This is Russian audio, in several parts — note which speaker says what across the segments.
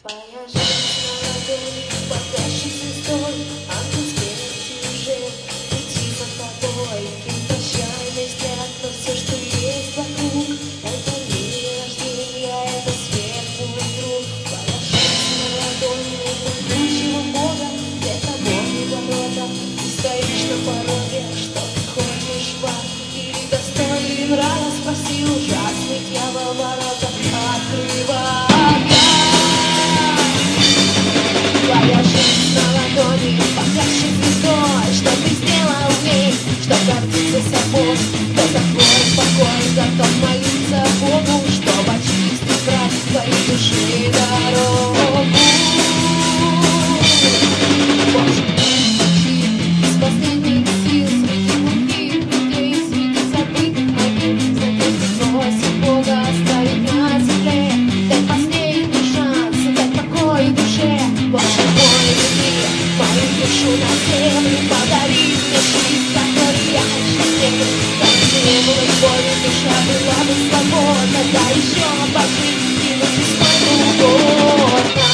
Speaker 1: Твоя жизнь на ладони, погасшей звездой, ангел смерти уже летит над тобой. И прощальный взгляд на все, что есть вокруг. Это не рождение, это свет, мой друг. Твоя жизнь на ладони, могучего Бога, для тобой ворота. Ты стоишь на пороге, что ты хочешь в ад, или достоин рая, спроси ужасный дьявол ворота открывай. Твоя жизнь на ладони, погасшей звездой, что ты сделал в ней, что гордится собой. Кто такой покой, готов молиться Богу, чтоб очистить прах твоей души и дорогу. Боже, ищи из последних сил среди глухих людей, среди забытых могил, за то, просит Бога оставить на земле. Дай последний шанс, дай покой душе. Боже мой, люби мою душу на землю, подари мне жизнь, которой я хотел. Танцевала любовью, душа была бы свободна, да еще пожить и на чистоту угодно.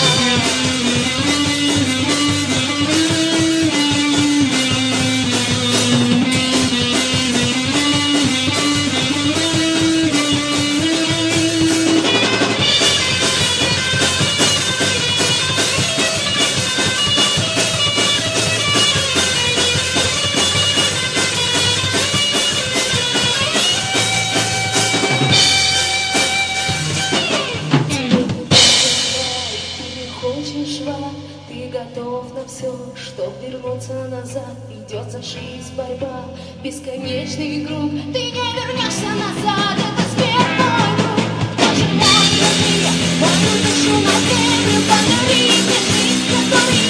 Speaker 1: Ты готов на все, чтоб вернуться назад. Идет за жизнь борьба, бесконечный круг. Ты не вернешься назад, это смерть, мой друг. Боже мой, люби мою душу на землю, подари мне жизнь, которой